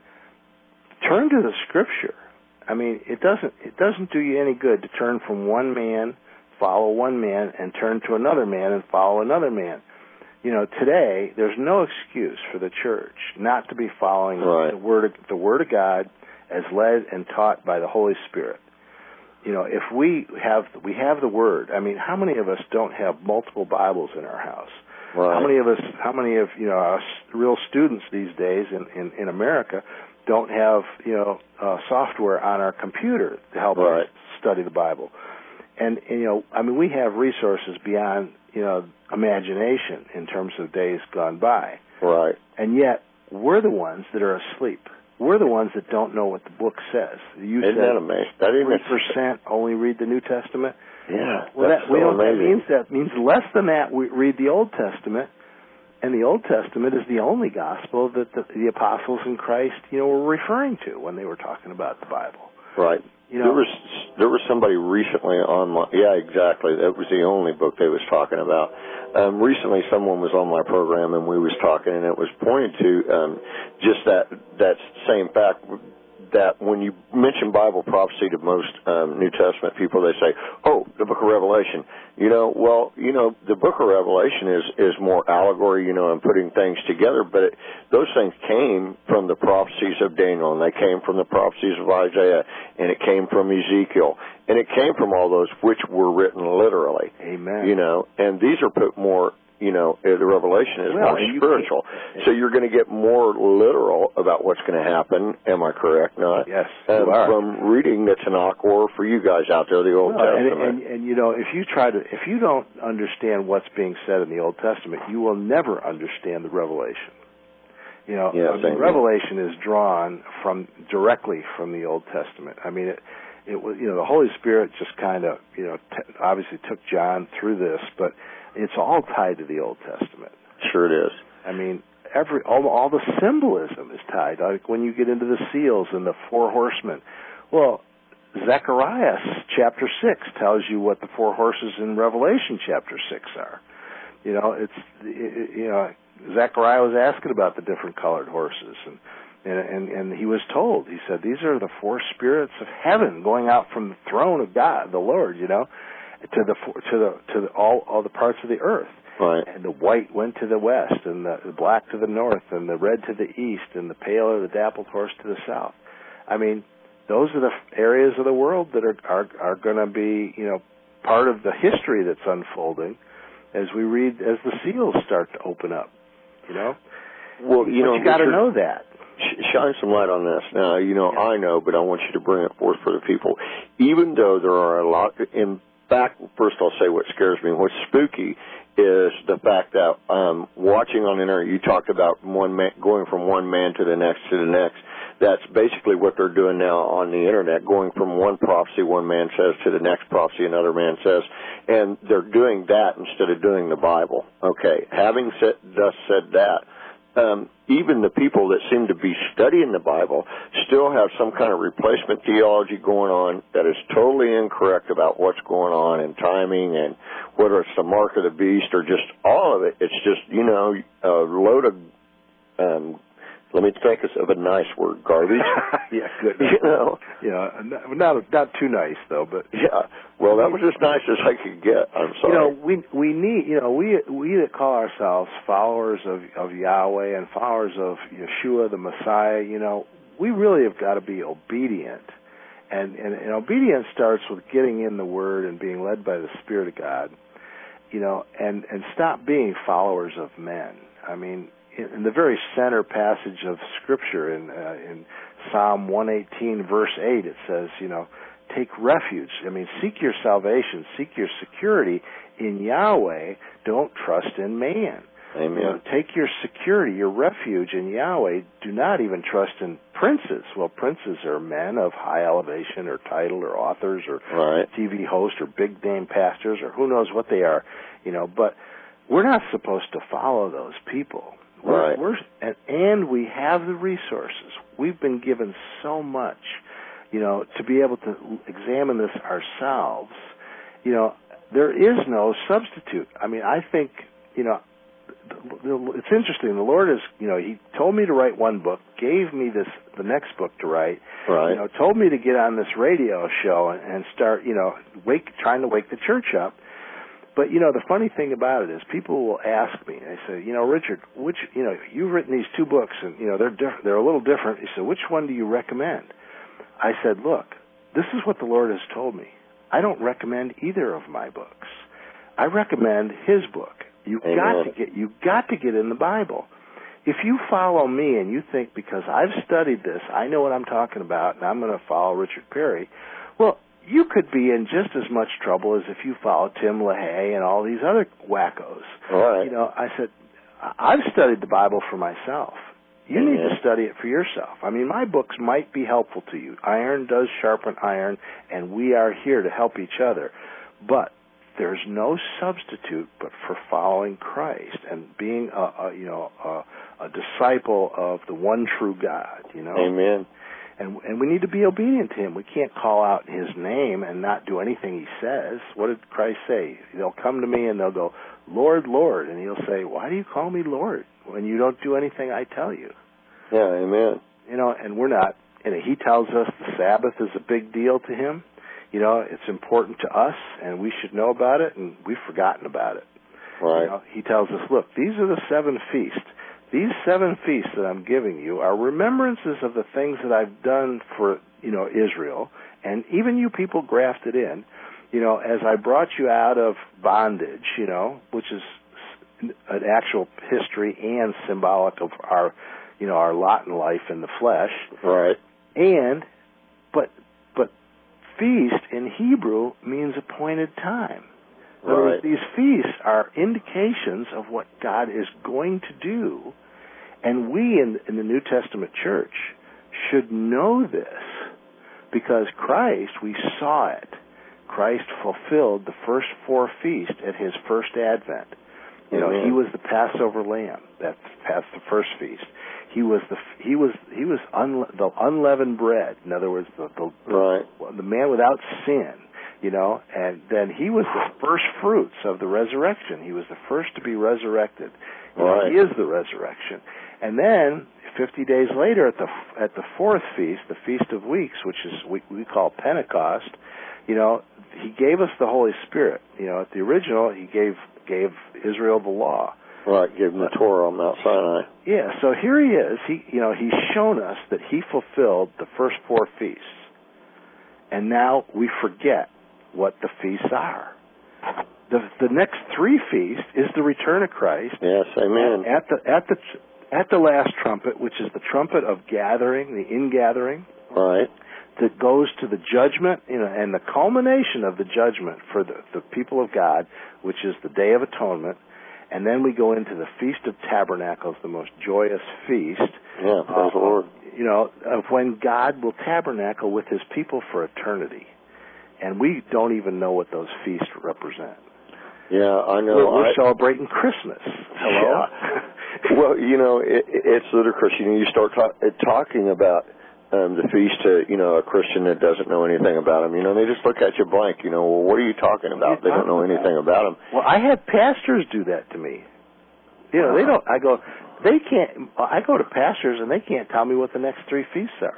turn to the Scripture? I mean, it doesn't it doesn't do you any good to turn from one man, follow one man, and turn to another man and follow another man. You know, today there's no excuse for the church not to be following right. the word of, the Word of God as led and taught by the Holy Spirit. You know, if we have we have the Word, I mean, how many of us don't have multiple Bibles in our house? Right. How many of us, how many of you know us real students these days in in, in America don't have, you know, uh, software on our computer to help right. us study the Bible? And, and, you know, I mean, we have resources beyond, you know, imagination in terms of days gone by. Right. And yet, we're the ones that are asleep. We're the ones that don't know what the book says. You Isn't said that amazing? That three percent only read the New Testament. Yeah, well, that's that, so we know what that amazing. means. That means less than that we read the Old Testament. And the Old Testament is the only gospel that the, the apostles in Christ, you know, were referring to when they were talking about the Bible. Right. You know, there was there was somebody recently on my yeah exactly that was the only book they was talking about. Um, recently, someone was on my program and we was talking, and it was pointed to um, just that that same fact. That when you mention Bible prophecy to most um, New Testament people, they say, "Oh, the Book of Revelation." You know, well, you know, the Book of Revelation is is more allegory, you know, and putting things together. But it, those things came from the prophecies of Daniel, and they came from the prophecies of Isaiah, and it came from Ezekiel, and it came from all those which were written literally. Amen. You know, and these are put more. You know, the Revelation is well, more spiritual. So you're going to get more literal about what's going to happen. Am I correct? Not? Yes, um, you are. From reading the Tanakh, or for you guys out there, the Old well, Testament. And, and, and, you know, if you try to, if you don't understand what's being said in the Old Testament, you will never understand the Revelation. You know, yes, I mean, Revelation is drawn from directly from the Old Testament. I mean, it, it was, you know, the Holy Spirit just kind of, you know, t- obviously took John through this, but it's all tied to the Old Testament. Sure it is. I mean, every all, all the symbolism is tied. Like when you get into the seals and the four horsemen. Well, Zechariah chapter six tells you what the four horses in Revelation chapter six are. You know, it's it, you know, Zechariah was asking about the different colored horses, and and and, and he was told. He said, "These are the four spirits of heaven going out from the throne of God, the Lord." You know. To the to the to the, all all the parts of the earth, right. And the white went to the west, and the, the black to the north, and the red to the east, and the pale or the dappled horse to the south. I mean, those are the areas of the world that are are, are going to be, you know, part of the history that's unfolding as we read as the seals start to open up. You know, well, you but know, you got to Richard, know that. Shine some light on this. Now, you know, yeah. I know, but I want you to bring it forth for the people. Even though there are a lot in fact, first I'll say what scares me. What's spooky is the fact that um, watching on the internet, you talked about one man, going from one man to the next to the next. That's basically what they're doing now on the internet, going from one prophecy one man says to the next prophecy another man says, and they're doing that instead of doing the Bible. Okay, having said, thus said that, um, even the people that seem to be studying the Bible still have some kind of replacement theology going on that is totally incorrect about what's going on and timing and whether it's the mark of the beast or just all of it. It's just, you know, a load of, um, let me think of a nice word, garbage. Yeah, good. You know, yeah, not not too nice though, but yeah. Well, that was as nice as I could get. I'm sorry. You know, we we need, you know, we we that call ourselves followers of of Yahweh and followers of Yeshua the Messiah, you know, we really have got to be obedient, and and, and obedience starts with getting in the Word and being led by the Spirit of God, you know, and and stop being followers of men. I mean, in the very center passage of Scripture, in uh, in Psalm one eighteen, verse eight, it says, you know, take refuge. I mean, seek your salvation, seek your security in Yahweh. Don't trust in man. Amen. You know, take your security, your refuge in Yahweh. Do not even trust in princes. Well, princes are men of high elevation or title or authors or right. T V hosts or big name pastors or who knows what they are, you know, but we're not supposed to follow those people. Right. We're, we're, and, and we have the resources. We've been given so much, you know, to be able to examine this ourselves. You know, there is no substitute. I mean, I think, you know, it's interesting. The Lord is, you know, He told me to write one book, gave me this, the next book to write, right. you know, told me to get on this radio show and, and start, you know, wake, trying to wake the church up. But, you know, the funny thing about it is people will ask me, they say, you know, Richard, which, you know, you've written these two books and, you know, they're diff- they're a little different. He said, which one do you recommend? I said, look, this is what the Lord has told me. I don't recommend either of my books. I recommend His book. You've Amen. got to get, you've got to get in the Bible. If you follow me and you think because I've studied this, I know what I'm talking about and I'm going to follow Richard Perry, well, you could be in just as much trouble as if you followed Tim LaHaye and all these other wackos. All right. You know, I said, I've studied the Bible for myself. You Amen. need to study it for yourself. I mean, my books might be helpful to you. Iron does sharpen iron, and we are here to help each other. But there's no substitute but for following Christ and being a, a you know a, a disciple of the one true God. You know. Amen. And, and we need to be obedient to Him. We can't call out His name and not do anything He says. What did Christ say? They'll come to me and they'll go, Lord, Lord. And He'll say, why do you call me Lord when you don't do anything I tell you? Yeah, amen. You know, and we're not. And He tells us the Sabbath is a big deal to Him. You know, it's important to us, and we should know about it, and we've forgotten about it. Right. You know, He tells us, look, these are the seven feasts. These seven feasts that I'm giving you are remembrances of the things that I've done for, you know, Israel, and even you people grafted in, you know, as I brought you out of bondage, you know, which is an actual history and symbolic of our, you know, our lot in life in the flesh. Right. And, but, but feast in Hebrew means appointed time. In other words, these feasts are indications of what God is going to do, and we in, in the New Testament church should know this because Christ, we saw it. Christ fulfilled the first four feasts at His first advent. You know, Amen. He was the Passover lamb. That's past the first feast. He was the he was he was un, the unleavened bread. In other words, the the, right. the the man without sin. You know, and then He was the first fruits of the resurrection. He was the first to be resurrected. You know, right. He is the resurrection. And then fifty days later, at the at the fourth feast, the Feast of Weeks, which is we, we call Pentecost, you know, He gave us the Holy Spirit. You know, at the original, He gave gave Israel the law. Right, gave them the Torah on Mount Sinai. Yeah, so here He is. He, you know, He's shown us that He fulfilled the first four feasts, and now we forget what the feasts are. The the next three feasts is the return of Christ. Yes, amen. At, at the at the at the last trumpet, which is the trumpet of gathering, the ingathering. Right. that goes to the judgment, you know, and the culmination of the judgment for the, the people of God, which is the Day of Atonement. And then we go into the Feast of Tabernacles, the most joyous feast. Yeah, praise uh, the Lord. You know, of when God will tabernacle with His people for eternity. And we don't even know what those feasts represent. Yeah, I know. We're, we're I, celebrating Christmas. Hello? Yeah. Well, you know, it, it's ludicrous. You know, you start talk, talking about um, the feast to, you know, a Christian that doesn't know anything about them. You know, they just look at you blank. You know, well, what are you talking about? They don't know anything about them. Well, I had pastors do that to me. You know, they don't, I go, they can't, I go to pastors and they can't tell me what the next three feasts are.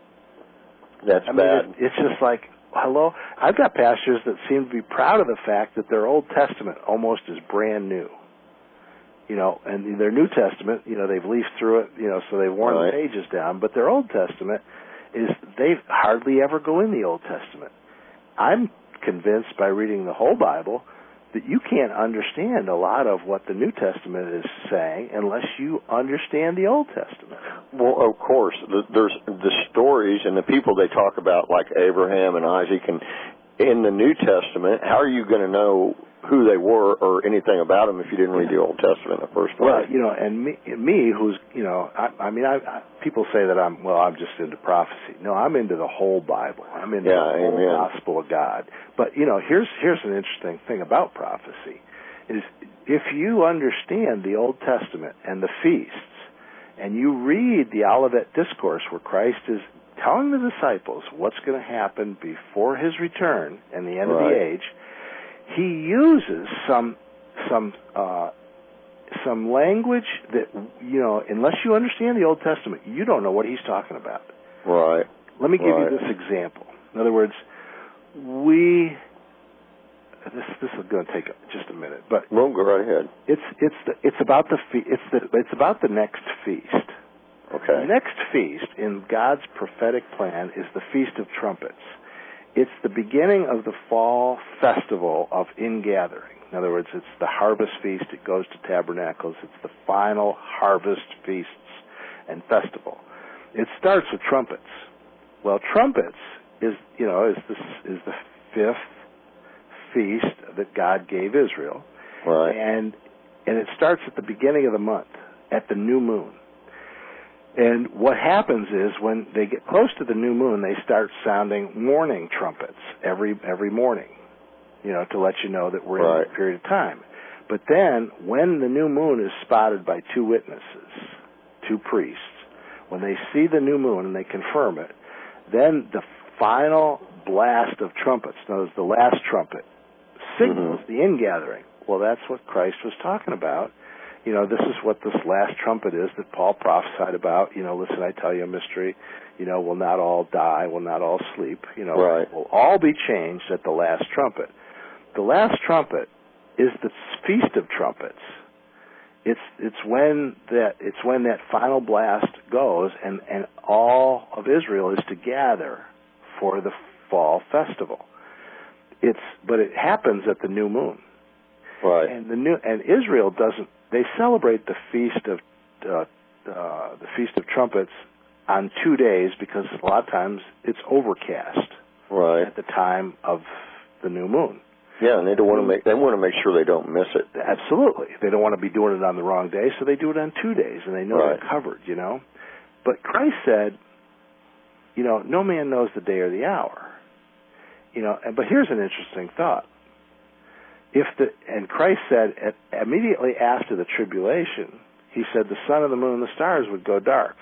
That's I mean, bad. It, it's just like, hello? I've got pastors that seem to be proud of the fact that their Old Testament almost is brand new. You know, and their New Testament, you know, they've leafed through it, you know, so they've worn right. the pages down. But their Old Testament is, they hardly ever go in the Old Testament. I'm convinced by reading the whole Bible that you can't understand a lot of what the New Testament is saying unless you understand the Old Testament. Well, of course, the, there's the stories and the people they talk about, like Abraham and Isaac, and in the New Testament, how are you going to know who they were or anything about them if you didn't read the Old Testament in the first place? Well, you know, and me, me who's, you know, I, I mean, I, I, people say that I'm, well, I'm just into prophecy. No, I'm into the whole Bible. I'm into yeah, the whole amen. gospel of God. But, you know, here's here's an interesting thing about prophecy, is if you understand the Old Testament and the feasts, and you read the Olivet Discourse where Christ is telling the disciples what's going to happen before His return and the end right. of the age, He uses some some uh, some language that, you know, unless you understand the Old Testament, you don't know what He's talking about. Right. Let me give right. you this example. In other words, we this this is going to take just a minute, but well, go right ahead. It's it's the, it's about the fe- it's the it's about the next feast. Okay. The next feast in God's prophetic plan is the Feast of Trumpets. It's the beginning of the fall festival of ingathering. In other words, it's the harvest feast. It goes to tabernacles. It's the final harvest feasts and festival. It starts with trumpets. Well, trumpets is, you know, is this is the fifth feast that God gave Israel. Right. And and it starts at the beginning of the month, at the new moon. And what happens is when they get close to the new moon, they start sounding morning trumpets every every morning, you know, to let you know that we're right. in a period of time. But then when the new moon is spotted by two witnesses, two priests, when they see the new moon and they confirm it, then the final blast of trumpets, notice the last trumpet, signals mm-hmm. the ingathering. Well, that's what Christ was talking about. You know, this is what this last trumpet is that Paul prophesied about. You know, listen, I tell you a mystery. You know, we'll not all die, we'll not all sleep. You know, right. we'll all be changed at the last trumpet. The last trumpet is the Feast of Trumpets. It's it's when that it's when that final blast goes, and, and all of Israel is to gather for the fall festival. It's but it happens at the new moon. Right. And the new and Israel doesn't. They celebrate the feast of uh, uh, the Feast of Trumpets on two days because a lot of times it's overcast right. at the time of the new moon. Yeah, and they don't want to make they want to make sure they don't miss it. Absolutely, they don't want to be doing it on the wrong day, so they do it on two days, and they know right. they're covered. You know, but Christ said, you know, no man knows the day or the hour. You know, and, but here's an interesting thought. If the and Christ said at, immediately after the tribulation, He said the sun and the moon and the stars would go dark.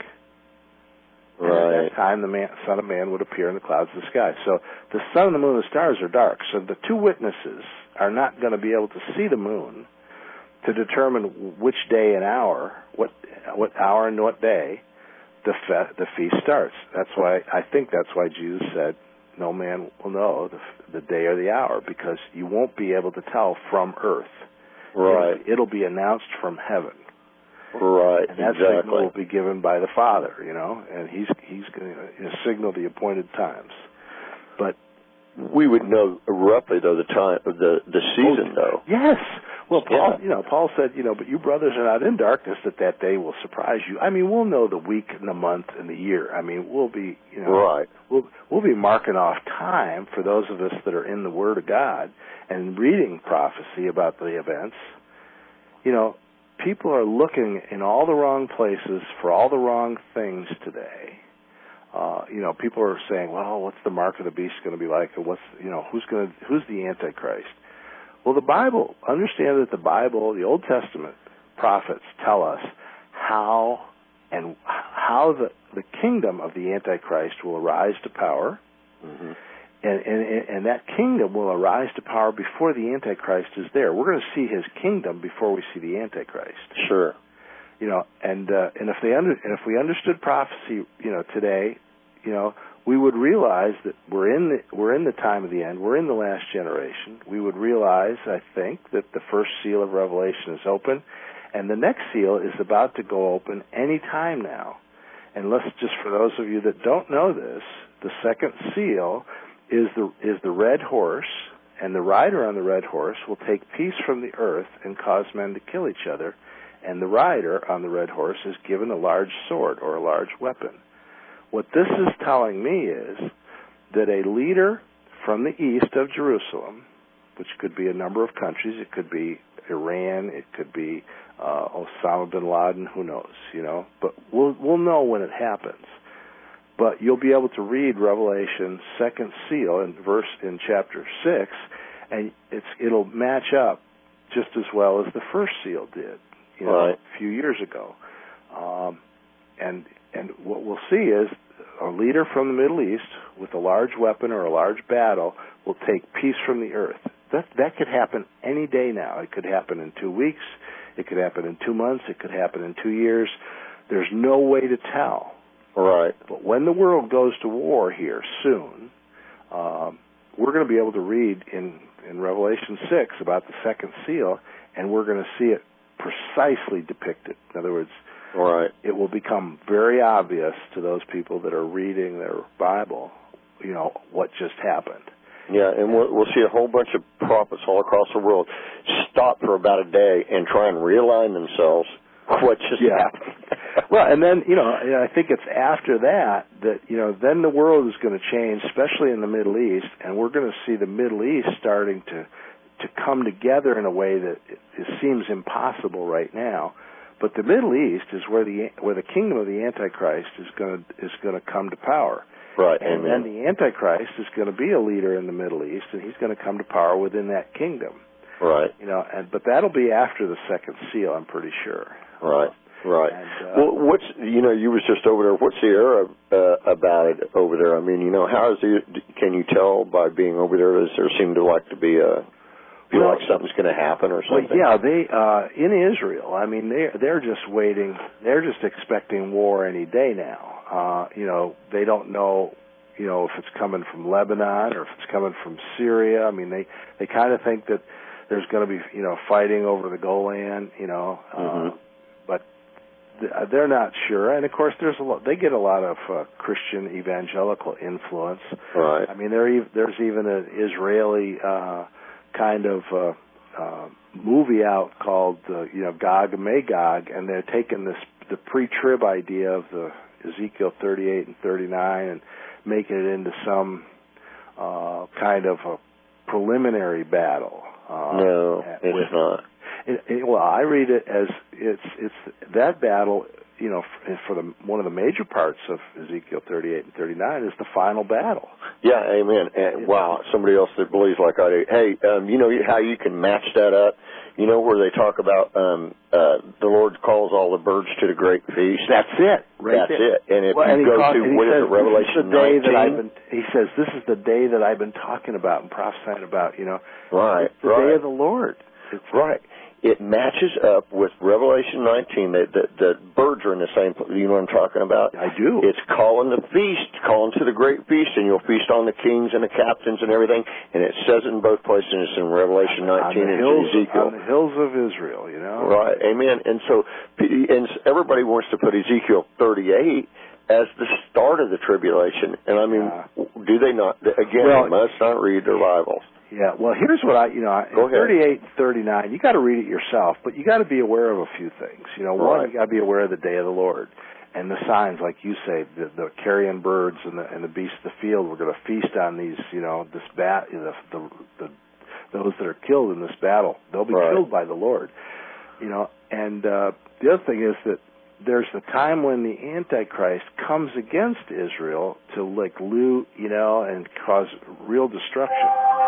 Right. And at that time, the man, Son of Man would appear in the clouds of the sky. So the sun and the moon and the stars are dark. So the two witnesses are not going to be able to see the moon to determine which day and hour, what what hour and what day the fe- the feast starts. That's why I think that's why Jesus said, no man will know the, the day or the hour, because you won't be able to tell from earth. Right. It'll, it'll be announced from heaven. Right. And that exactly. signal will be given by the Father, you know, and He's He's going to signal the appointed times. But we would know roughly though the time, the the season oh, though. Yes. Well, Paul, Yeah. you know, Paul said, you know, but you brothers are not in darkness, that that day will surprise you. I mean, we'll know the week and the month and the year. I mean, we'll be, you know, Right. we'll we'll be marking off time for those of us that are in the Word of God and reading prophecy about the events. You know, people are looking in all the wrong places for all the wrong things today. Uh, you know, people are saying, well, what's the mark of the beast going to be like? Or what's, you know, who's going to, who's the Antichrist? Well, the Bible, understand that the Bible, the Old Testament prophets tell us how and how the, the kingdom of the Antichrist will arise to power. Mm-hmm. And, and, and that kingdom will arise to power before the Antichrist is there. We're going to see his kingdom before we see the Antichrist. Sure. You know, and uh, and if they under, and if we understood prophecy, you know, today, you know, we would realize that we're in the we're in the time of the end. We're in the last generation. We would realize, I think, that the first seal of Revelation is open, and the next seal is about to go open any time now. And let's just, for those of you that don't know this, the second seal is the is the red horse, and the rider on the red horse will take peace from the earth and cause men to kill each other. And the rider on the red horse is given a large sword or a large weapon. What this is telling me is that a leader from the east of Jerusalem, which could be a number of countries, it could be Iran, it could be uh, Osama bin Laden, who knows, you know, but we'll we'll know when it happens. But you'll be able to read Revelation second seal in verse in chapter six, and it's it'll match up just as well as the first seal did. You know, right. a few years ago. Um, and and what we'll see is a leader from the Middle East with a large weapon or a large battle will take peace from the earth. That that could happen any day now. It could happen in two weeks. It could happen in two months. It could happen in two years. There's no way to tell. Right. But when the world goes to war here soon, um, we're going to be able to read in, in Revelation six about the second seal, and we're going to see it precisely depicted. In other words, right. it will become very obvious to those people that are reading their Bible, you know, what just happened. Yeah, and we'll, we'll see a whole bunch of prophets all across the world stop for about a day and try and realign themselves what just yeah. happened. Well, and then, you know, I think it's after that that, you know, then the world is going to change, especially in the Middle East, and we're going to see the Middle East starting to to come together in a way that it, it seems impossible right now. But the Middle East is where the where the kingdom of the Antichrist is going to is going to come to power. Right. And then the Antichrist is going to be a leader in the Middle East, and he's going to come to power within that kingdom. Right. You know, and but that'll be after the second seal, I'm pretty sure. Right. Right. And, uh, well, what's you know you was just over there. What's the era uh, about it over there? I mean, you know, how is it? Can you tell by being over there? Does there seem to like to be a feel well, like something's going to happen or something? Well, yeah, they uh, in Israel. I mean, they they're just waiting. They're just expecting war any day now. Uh, you know, they don't know. You know, if it's coming from Lebanon or if it's coming from Syria. I mean, they they kind of think that there's going to be you know fighting over the Golan. You know, mm-hmm. uh, but they're not sure. And of course, there's a lot. They get a lot of uh, Christian evangelical influence. Right. I mean, there there's even an Israeli uh, kind of uh, uh, movie out called uh, you know Gog and Magog, and they're taking this the pre-trib idea of the Ezekiel thirty-eight and thirty-nine and making it into some uh, kind of a preliminary battle. Uh, no, it's with, not. It, it, well, I read it as it's it's that battle. You know, for the one of the major parts of Ezekiel thirty-eight and thirty-nine is the final battle. Yeah, amen. And, wow, somebody else that believes like I do. Hey, um, you know how you can match that up? You know where they talk about um, uh, the Lord calls all the birds to the great feast? That's it. Right That's there. it. And if well, you and go calls, to, what is says, it, Revelation nineteen? He says, this is the day that I've been talking about and prophesying about, you know. Right, it's the right. day of the Lord. It's right. It matches up with Revelation nineteen. The, the, the birds are in the same, you know what I'm talking about? I do. It's calling the feast, calling to the great feast, and you'll feast on the kings and the captains and everything. And it says it in both places. It's in Revelation nineteen and hills, Ezekiel. On the hills of Israel, you know? Right, amen. And so and everybody wants to put Ezekiel thirty-eight as the start of the tribulation. And I mean, yeah. do they not? Again, well, they must not read their Bibles. Yeah, well, here's what I, you know, Go in thirty-eight and thirty-nine, you got to read it yourself, but you got to be aware of a few things. You know, one, right. you got to be aware of the day of the Lord and the signs, like you say, the, the carrion birds and the, and the beasts of the field. We're going to feast on these, you know, this bat, you know, the, the those that are killed in this battle. They'll be right. killed by the Lord. You know, and uh, the other thing is that there's the time when the Antichrist comes against Israel to, like, loot, you know, and cause real destruction.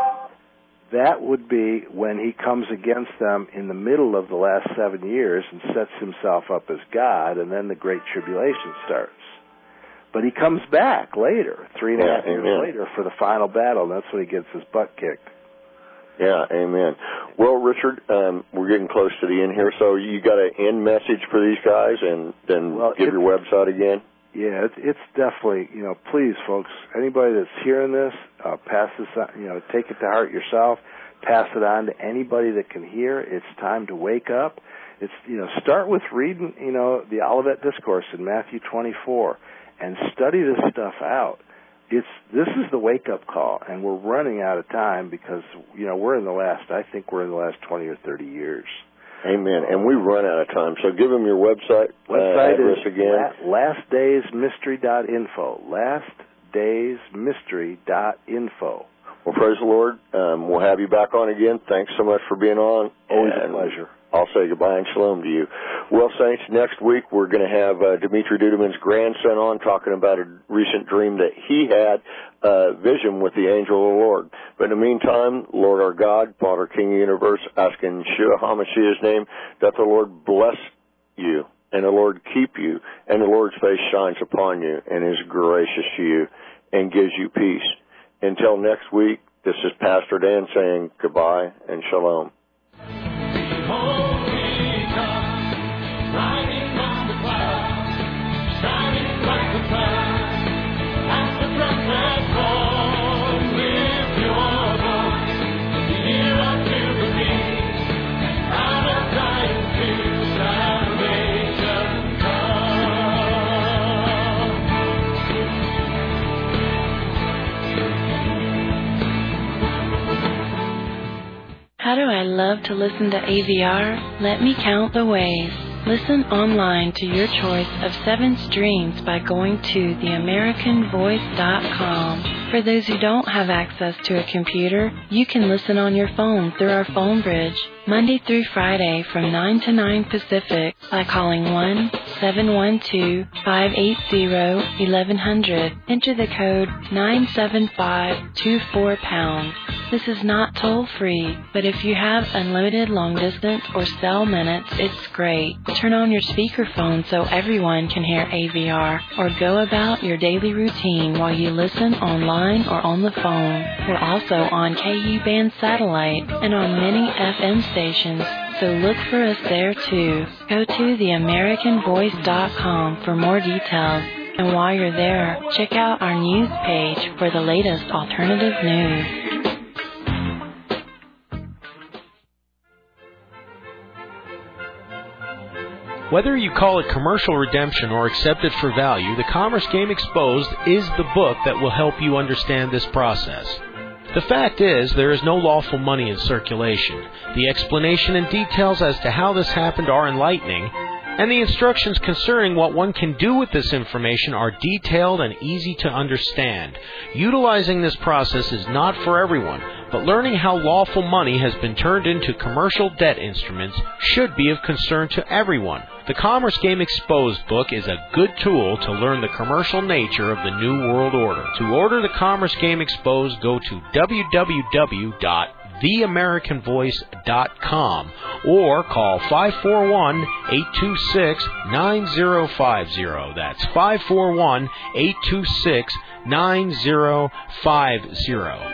That would be when he comes against them in the middle of the last seven years and sets himself up as God, and then the Great Tribulation starts. But he comes back later, three and a yeah, half years amen. later, for the final battle, and that's when he gets his butt kicked. Yeah, amen. Well, Richard, um, we're getting close to the end here, so you got an end message for these guys, and then well, give your website again? Yeah, it's, it's definitely, you know, please, folks, anybody that's hearing this, uh, pass this on, you know, take it to heart yourself, pass it on to anybody that can hear. It's time to wake up. It's, you know, start with reading, you know, the Olivet Discourse in Matthew twenty-four and study this stuff out. It's, this is the wake-up call, and we're running out of time because, you know, we're in the last, I think we're in the last twenty or thirty years. Amen. And we run out of time, so give them your website, website uh, address is again. last days mystery dot info. last days mystery dot info. Well, praise the Lord. Um, we'll have you back on again. Thanks so much for being on. Always and a pleasure. I'll say goodbye and shalom to you. Well, Saints, next week we're going to have uh, Dimitri Duduman's grandson on talking about a recent dream that he had, uh, vision with the angel of the Lord. But in the meantime, Lord our God, Father, King of the universe, asking Yeshua HaMashiach's name, that the Lord bless you, and the Lord keep you, and the Lord's face shines upon you, and is gracious to you, and gives you peace. Until next week, this is Pastor Dan saying goodbye and shalom. How do I love to listen to A V R? Let me count the ways. Listen online to your choice of seven streams by going to the american voice dot com. For those who don't have access to a computer, you can listen on your phone through our phone bridge, Monday through Friday from nine to nine Pacific by calling one seven one two, five eight zero, eleven hundred. Enter the code nine seven five two four pound. This is not toll-free, but if you have unlimited long-distance or cell minutes, it's great. Turn on your speakerphone so everyone can hear A V R, or go about your daily routine while you listen online or on the phone. We're also on K U band satellite and on many F M stations, so look for us there too. Go to the american voice dot com for more details. And while you're there, check out our news page for the latest alternative news. Whether you call it commercial redemption or accept it for value, The Commerce Game Exposed is the book that will help you understand this process. The fact is, there is no lawful money in circulation. The explanation and details as to how this happened are enlightening, and the instructions concerning what one can do with this information are detailed and easy to understand. Utilizing this process is not for everyone, but learning how lawful money has been turned into commercial debt instruments should be of concern to everyone. The Commerce Game Exposed book is a good tool to learn the commercial nature of the New World Order. To order The Commerce Game Exposed, go to w w w dot the american voice dot com or call five four one, eight two six, nine zero five zero. That's five four one, eight two six, nine zero five zero.